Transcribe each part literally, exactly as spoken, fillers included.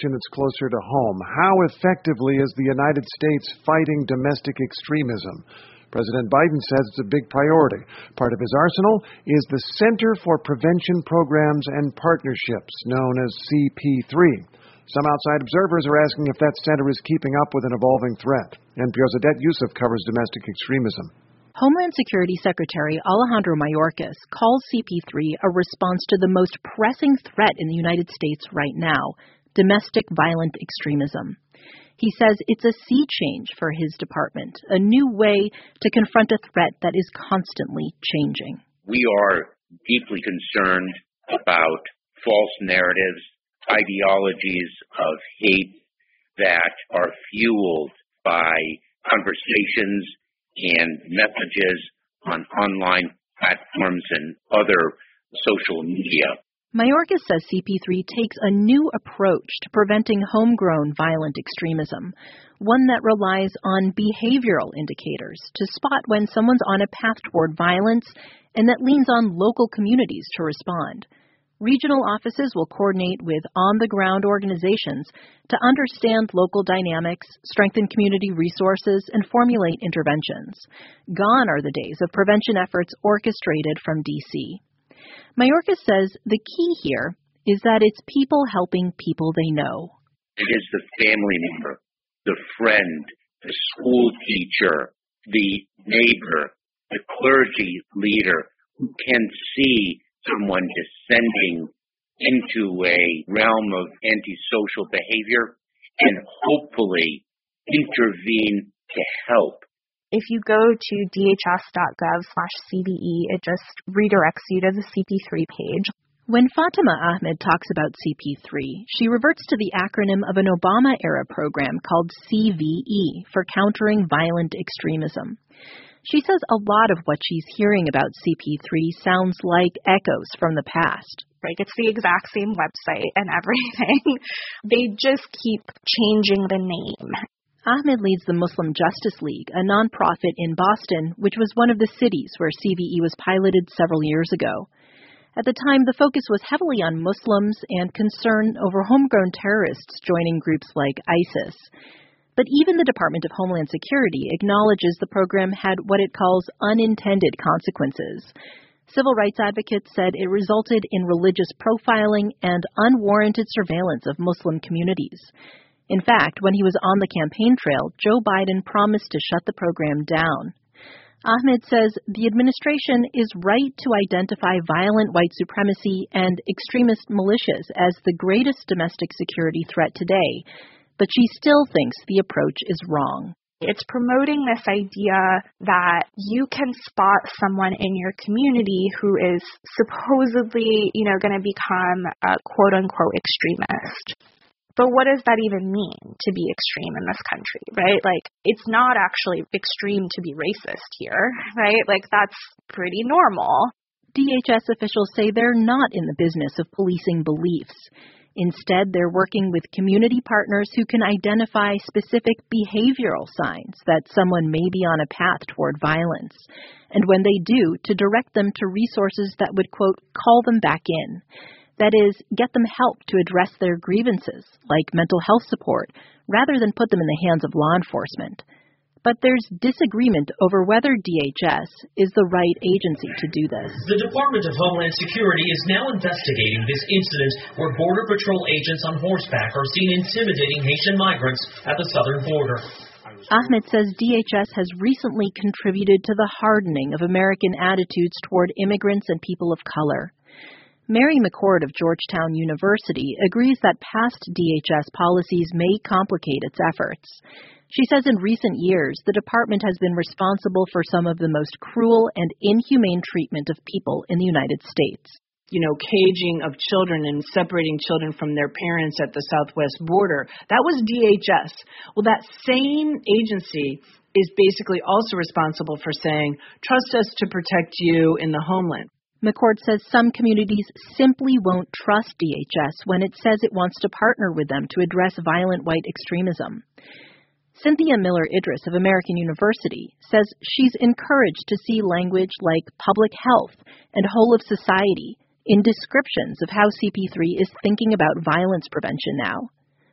question that's closer to home. How effectively is the United States fighting domestic extremism? President Biden says it's a big priority. Part of his arsenal is the Center for Prevention Programs and Partnerships, known as C P three. Some outside observers are asking if that center is keeping up with an evolving threat. N P R's Odette Yusuf covers domestic extremism. Homeland Security Secretary Alejandro Mayorkas calls C P three a response to the most pressing threat in the United States right now, domestic violent extremism. He says it's a sea change for his department, a new way to confront a threat that is constantly changing. We are deeply concerned about false narratives, ideologies of hate that are fueled by conversations and messages on online platforms and other social media. Mayorkas says C P three takes a new approach to preventing homegrown violent extremism, one that relies on behavioral indicators to spot when someone's on a path toward violence and that leans on local communities to respond. Regional offices will coordinate with on-the-ground organizations to understand local dynamics, strengthen community resources, and formulate interventions. Gone are the days of prevention efforts orchestrated from D C. Mayorkas says the key here is that it's people helping people they know. It is the family member, the friend, the school teacher, the neighbor, the clergy leader who can see someone descending into a realm of antisocial behavior and hopefully intervene to help. If you go to dhs.gov slash CVE, it just redirects you to the C P three page. When Fatima Ahmed talks about C P three, she reverts to the acronym of an Obama-era program called C V E for Countering Violent Extremism. She says a lot of what she's hearing about C P three sounds like echoes from the past. Like, it's the exact same website and everything. They just keep changing the name. Ahmed leads the Muslim Justice League, a nonprofit in Boston, which was one of the cities where C V E was piloted several years ago. At the time, the focus was heavily on Muslims and concern over homegrown terrorists joining groups like ISIS. But even the Department of Homeland Security acknowledges the program had what it calls unintended consequences. Civil rights advocates said it resulted in religious profiling and unwarranted surveillance of Muslim communities. In fact, when he was on the campaign trail, Joe Biden promised to shut the program down. Ahmed says the administration is right to identify violent white supremacy and extremist militias as the greatest domestic security threat today, but she still thinks the approach is wrong. It's promoting this idea that you can spot someone in your community who is supposedly, you know, going to become a quote-unquote extremist. But what does that even mean to be extreme in this country, right? Like, it's not actually extreme to be racist here, right? Like, that's pretty normal. D H S officials say they're not in the business of policing beliefs. Instead, they're working with community partners who can identify specific behavioral signs that someone may be on a path toward violence. And when they do, to direct them to resources that would, quote, call them back in. That is, get them help to address their grievances, like mental health support, rather than put them in the hands of law enforcement. But there's disagreement over whether D H S is the right agency to do this. The Department of Homeland Security is now investigating this incident where Border Patrol agents on horseback are seen intimidating Haitian migrants at the southern border. Ahmed says D H S has recently contributed to the hardening of American attitudes toward immigrants and people of color. Mary McCord of Georgetown University agrees that past D H S policies may complicate its efforts. She says in recent years, the department has been responsible for some of the most cruel and inhumane treatment of people in the United States. You know, caging of children and separating children from their parents at the southwest border, that was D H S. Well, that same agency is basically also responsible for saying, trust us to protect you in the homeland. McCord says some communities simply won't trust D H S when it says it wants to partner with them to address violent white extremism. Cynthia Miller-Idris of American University says she's encouraged to see language like public health and whole of society in descriptions of how C P three is thinking about violence prevention now.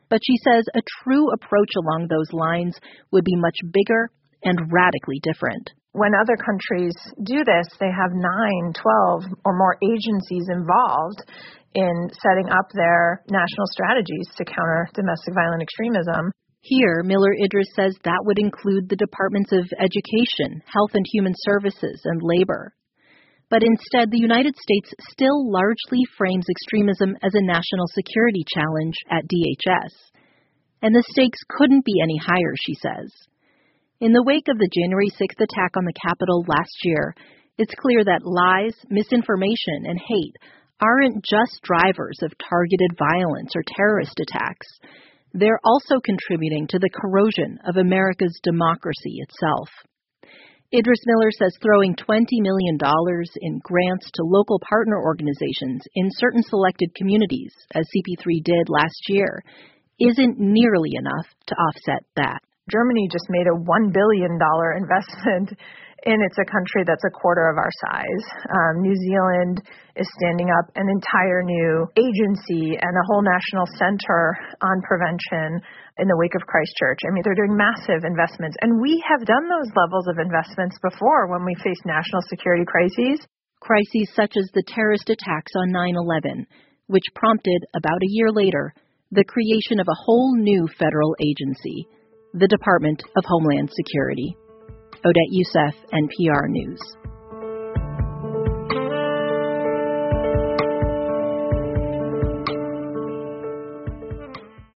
But she says a true approach along those lines would be much bigger and radically different. When other countries do this, they have nine, twelve or more agencies involved in setting up their national strategies to counter domestic violent extremism. Here, Miller Idris says that would include the Departments of Education, Health and Human Services, and Labor. But instead, the United States still largely frames extremism as a national security challenge at D H S. And the stakes couldn't be any higher, she says. In the wake of the January sixth attack on the Capitol last year, it's clear that lies, misinformation, and hate aren't just drivers of targeted violence or terrorist attacks. They're also contributing to the corrosion of America's democracy itself. Idris Miller says throwing twenty million dollars in grants to local partner organizations in certain selected communities, as C P three did last year, isn't nearly enough to offset that. Germany just made a one billion dollars investment, and it's a country that's a quarter of our size. Um, New Zealand is standing up an entire new agency and a whole national center on prevention in the wake of Christchurch. I mean, they're doing massive investments, and we have done those levels of investments before when we faced national security crises. Crises such as the terrorist attacks on nine eleven, which prompted, about a year later, the creation of a whole new federal agency, the Department of Homeland Security. Odette Yousef, N P R News.